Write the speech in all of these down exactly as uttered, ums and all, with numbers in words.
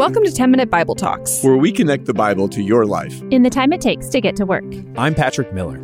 Welcome to ten minute Bible Talks, where we connect the Bible to your life in the time it takes to get to work. I'm Patrick Miller.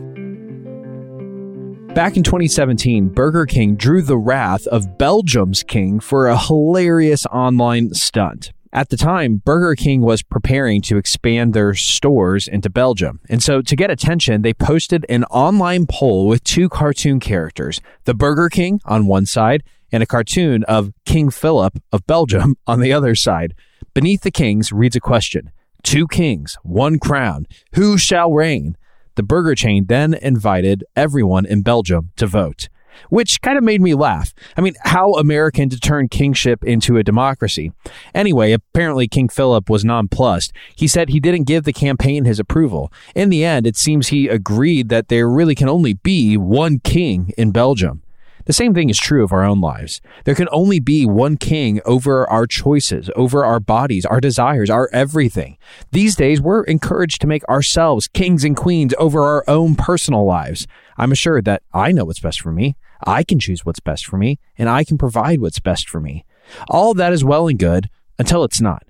Back in twenty seventeen, Burger King drew the wrath of Belgium's king for a hilarious online stunt. At the time, Burger King was preparing to expand their stores into Belgium. And so to get attention, they posted an online poll with two cartoon characters, the Burger King on one side and a cartoon of King Philip of Belgium on the other side. Beneath the kings reads a question: two kings, one crown, who shall reign? The burger chain then invited everyone in Belgium to vote, which kind of made me laugh. I mean, how American to turn kingship into a democracy. Anyway, apparently King Philip was nonplussed. He said he didn't give the campaign his approval. In the end, it seems he agreed that there really can only be one king in Belgium. The same thing is true of our own lives. There can only be one king over our choices, over our bodies, our desires, our everything. These days, we're encouraged to make ourselves kings and queens over our own personal lives. I'm assured that I know what's best for me. I can choose what's best for me, and I can provide what's best for me. All of that is well and good until it's not.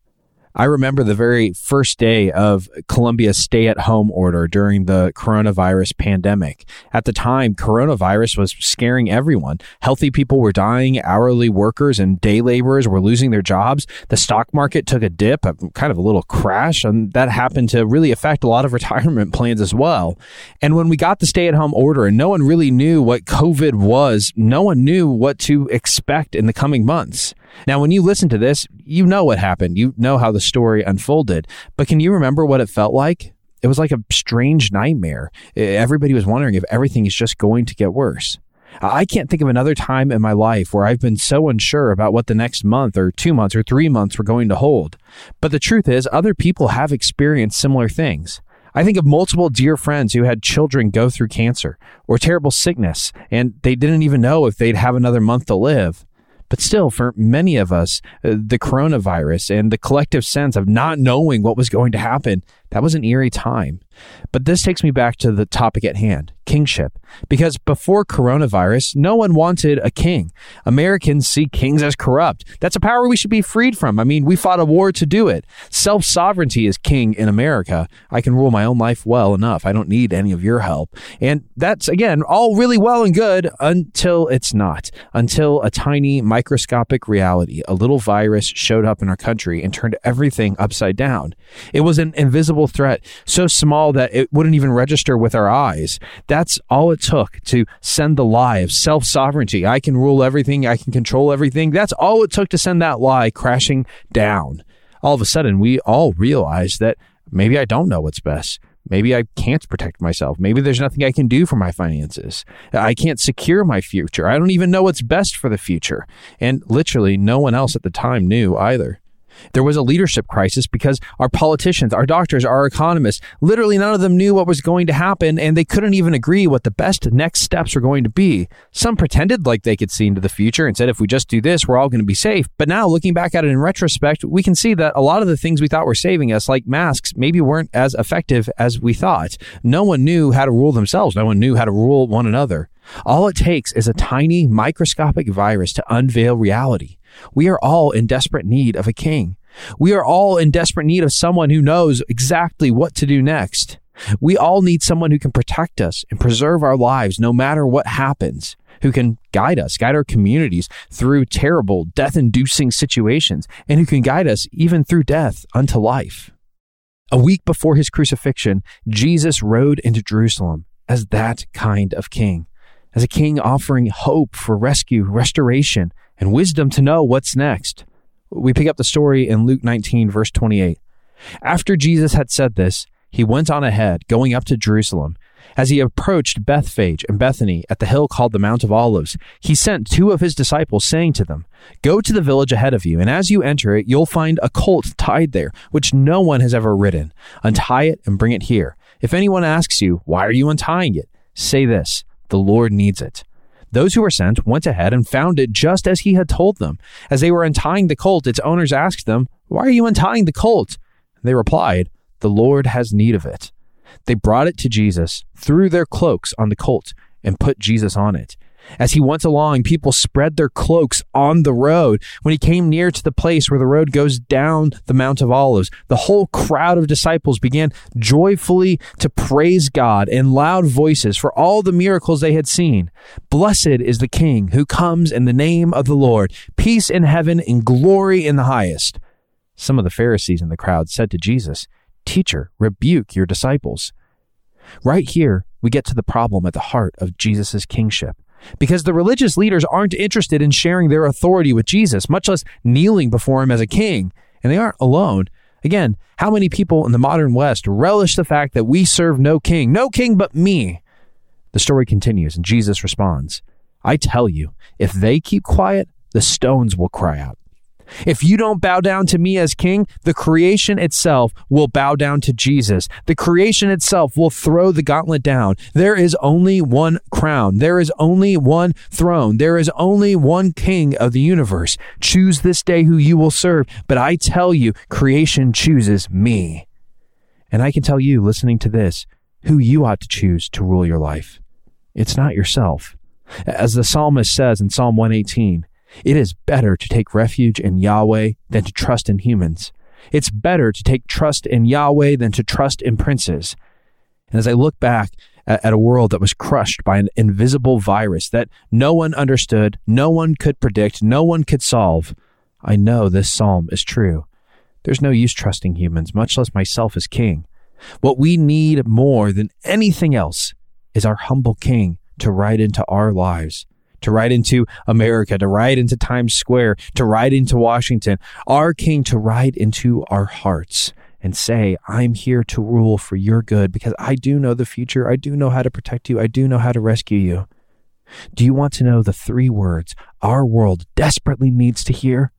I remember the very first day of Columbia's stay-at-home order during the coronavirus pandemic. At the time, coronavirus was scaring everyone. Healthy people were dying, hourly workers and day laborers were losing their jobs. The stock market took a dip, a kind of a little crash, and that happened to really affect a lot of retirement plans as well. And when we got the stay-at-home order and no one really knew what COVID was, no one knew what to expect in the coming months. Now, when you listen to this, you know what happened. You know how the story unfolded. But can you remember what it felt like? It was like a strange nightmare. Everybody was wondering if everything is just going to get worse. I can't think of another time in my life where I've been so unsure about what the next month or two months or three months were going to hold. But the truth is, other people have experienced similar things. I think of multiple dear friends who had children go through cancer or terrible sickness, and they didn't even know if they'd have another month to live. But still, for many of us, uh, the coronavirus and the collective sense of not knowing what was going to happen, that was an eerie time. But this takes me back to the topic at hand, kingship. Because before coronavirus, no one wanted a king. Americans see kings as corrupt. That's a power we should be freed from. I mean, we fought a war to do it. Self-sovereignty is king in America. I can rule my own life well enough. I don't need any of your help. And that's, again, all really well and good until it's not. Until a tiny microscopic reality, a little virus showed up in our country and turned everything upside down. It was an invisible threat, so small that it wouldn't even register with our eyes. That's all it took to send the lie of self-sovereignty. I can rule everything. I can control everything. That's all it took to send that lie crashing down. All of a sudden, we all realized that maybe I don't know what's best. Maybe I can't protect myself. Maybe there's nothing I can do for my finances. I can't secure my future. I don't even know what's best for the future. And literally, no one else at the time knew either. There was a leadership crisis because our politicians, our doctors, our economists, literally none of them knew what was going to happen, and they couldn't even agree what the best next steps were going to be. Some pretended like they could see into the future and said, if we just do this, we're all going to be safe. But now, looking back at it in retrospect, we can see that a lot of the things we thought were saving us, like masks, maybe weren't as effective as we thought. No one knew how to rule themselves. No one knew how to rule one another. All it takes is a tiny microscopic virus to unveil reality. We are all in desperate need of a king. We are all in desperate need of someone who knows exactly what to do next. We all need someone who can protect us and preserve our lives no matter what happens, who can guide us, guide our communities through terrible, death-inducing situations, and who can guide us even through death unto life. A week before his crucifixion, Jesus rode into Jerusalem as that kind of king, as a king offering hope for rescue, restoration, and wisdom to know what's next. We pick up the story in Luke nineteen, verse twenty-eight. After Jesus had said this, he went on ahead, going up to Jerusalem. As he approached Bethphage and Bethany at the hill called the Mount of Olives, he sent two of his disciples, saying to them, "Go to the village ahead of you, and as you enter it, you'll find a colt tied there, which no one has ever ridden. Untie it and bring it here. If anyone asks you, 'Why are you untying it?' say this, 'The Lord needs it.'" Those who were sent went ahead and found it just as he had told them. As they were untying the colt, its owners asked them, "Why are you untying the colt?" They replied, "The Lord has need of it." They brought it to Jesus, threw their cloaks on the colt, and put Jesus on it. As he went along, people spread their cloaks on the road. When he came near to the place where the road goes down the Mount of Olives, the whole crowd of disciples began joyfully to praise God in loud voices for all the miracles they had seen. Blessed is the King who comes in the name of the Lord. Peace in heaven and glory in the highest. Some of the Pharisees in the crowd said to Jesus, "Teacher, rebuke your disciples." Right here, we get to the problem at the heart of Jesus' kingship. Because the religious leaders aren't interested in sharing their authority with Jesus, much less kneeling before him as a king. And they aren't alone. Again, how many people in the modern West relish the fact that we serve no king, no king but me? The story continues, and Jesus responds, "I tell you, if they keep quiet, the stones will cry out. If you don't bow down to me as king, the creation itself will bow down to Jesus. The creation itself will throw the gauntlet down. There is only one crown. There is only one throne. There is only one king of the universe. Choose this day who you will serve. But I tell you, creation chooses me." And I can tell you, listening to this, who you ought to choose to rule your life. It's not yourself. As the psalmist says in Psalm one eighteen, "It is better to take refuge in Yahweh than to trust in humans. It's better to take trust in Yahweh than to trust in princes." And as I look back at, at a world that was crushed by an invisible virus that no one understood, no one could predict, no one could solve, I know this psalm is true. There's no use trusting humans, much less myself as king. What we need more than anything else is our humble king to ride into our lives, to ride into America, to ride into Times Square, to ride into Washington, our king to ride into our hearts and say, "I'm here to rule for your good because I do know the future. I do know how to protect you. I do know how to rescue you." Do you want to know the three words our world desperately needs to hear?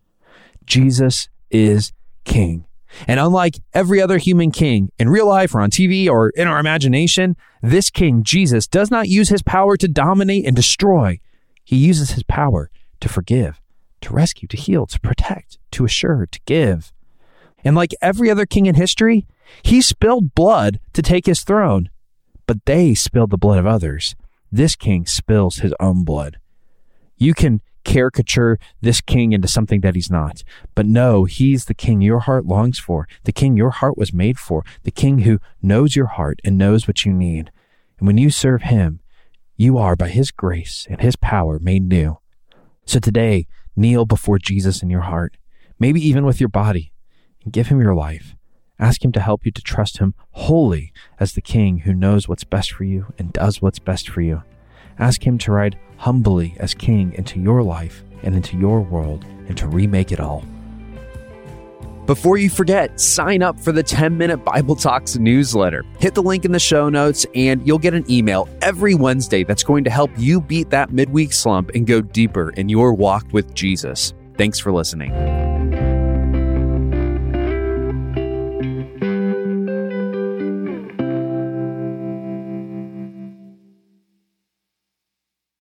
Jesus is king. And unlike every other human king in real life or on T V or in our imagination, this king, Jesus, does not use his power to dominate and destroy. He uses his power to forgive, to rescue, to heal, to protect, to assure, to give. And like every other king in history, he spilled blood to take his throne, but they spilled the blood of others. This king spills his own blood. You can caricature this king into something that he's not, but no, he's the king your heart longs for, the king your heart was made for, the king who knows your heart and knows what you need. And when you serve him, you are, by his grace and his power, made new. So today, kneel before Jesus in your heart, maybe even with your body, and give him your life. Ask him to help you to trust him wholly as the king who knows what's best for you and does what's best for you. Ask him to ride humbly as king into your life and into your world and to remake it all. Before you forget, sign up for the ten-Minute Bible Talks newsletter. Hit the link in the show notes and you'll get an email every Wednesday that's going to help you beat that midweek slump and go deeper in your walk with Jesus. Thanks for listening.